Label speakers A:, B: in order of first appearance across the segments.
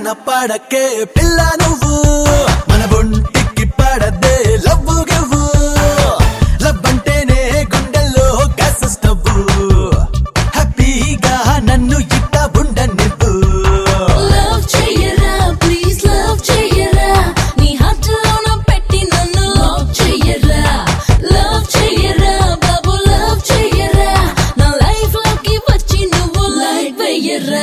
A: పడకే పిల్ల నువ్వు మన ఒంటికి పడదే లవ్వు గవ్వు లవ్ అంటేనే గుండెల్లో గ్యాస్ స్టవ్ హ్యాపీగా నన్ను ఇట్ట ఉండనివ్వు
B: లవ్ చెయ్యరా ప్లీజ్ లవ్ చెయ్యరా నీ హార్ట్ లోన పెట్టి నన్ను లవ్ చెయ్యరా బాబు లవ్ చెయ్యరా నా లైఫ్ లోకి వచ్చి నువ్వు లైట్ వెయ్యరా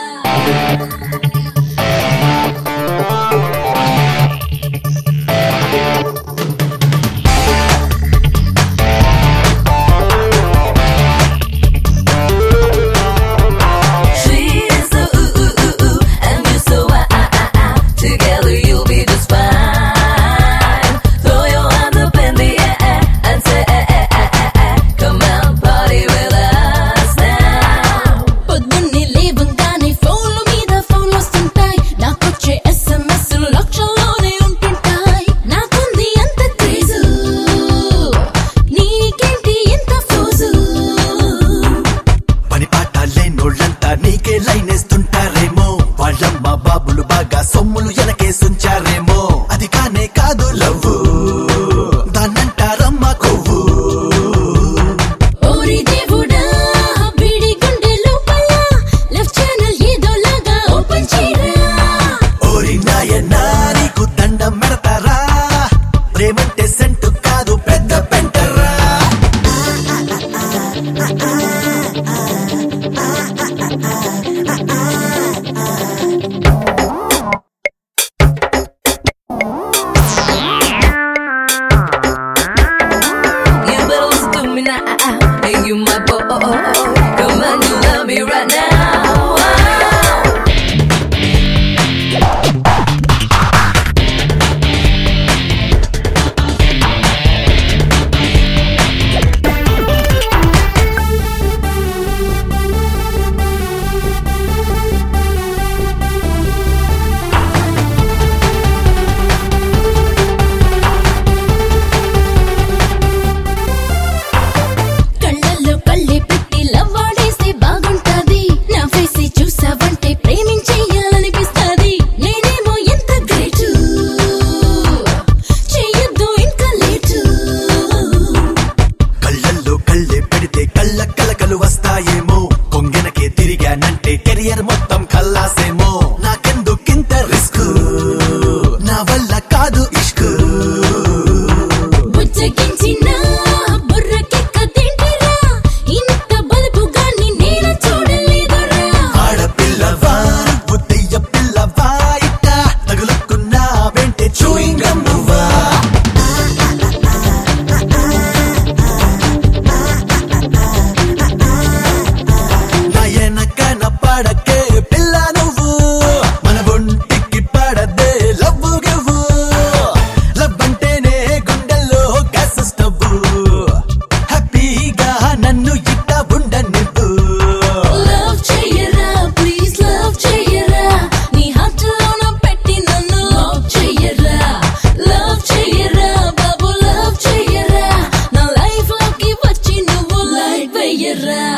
A: నీకే లైనేస్తుంటారేమో వాళ్ళమ్మ బాబులు బాగా సొమ్ములు ఎనకేసుంచారేమో అది కానే కాదు లవ్వు దాన్నంటారమ్మ కొవ్వు
B: ఓరి దేవుడా బిడి గుండె లోపల లవ్ ఛానల్ ఏదోలాగా ఓపెన్ చేయరా
A: ఓరి నాయనా నీకు దండం పెడతారా ప్రేమంటే సెంటు కాదు పెద్ద పెంటరా
B: You my boy, come on, you love me right now. కళ్ళల్లో కళ్ళే పెట్టి లవ్ ఆడేస్తే బాగుంటది నా ఫేస్ చూసావంటే ప్రేమించేయాలనిపిస్తది నేనేమో ఎంత గ్రేట్ చెయ్యొద్దు ఇంకా లేటు
A: కళ్ళల్లో కళ్ళే పెడితే కళ్ళ కలకలు వస్తాయేమో కొంగెనకే తిరిగానంటే కెరియర్ మొత్తం కల్లాసేమో నాకెందుకింత రిస్క్ నా వల్ల కాదు ఇష్క్
B: బుజ్జగించిన బుర్రకెక్కదేంటిరా ఇంత బలుపుగాన్ని నేను చూడలేదురా
A: ఆడపిల్లవా బుద్ధయ్య పిల్లవా ఇట్ట తగులుకున్నా వెంటే చూయింగ్ గమ్ నువ్వా నయనకన పడకే పిల్ల నువ్వు మన ఒంటికి పడదే లవ్వు గవ్వు లవ్ అంటేనే గుండెల్లో గ్యాస్ స్టవ్ హ్యాపీగా నన్ను ఇట్ట ఉండనివ్వు
B: లవ్ చెయ్యరా ప్లీజ్ లవ్ చెయ్యరా నీ హార్ట్ లోన పెట్టి నన్ను లవ్ చెయ్యరా బాబు లవ్ చెయ్యరా నా లైఫ్ లోకి వచ్చి నువ్వు లైట్ వెయ్యరా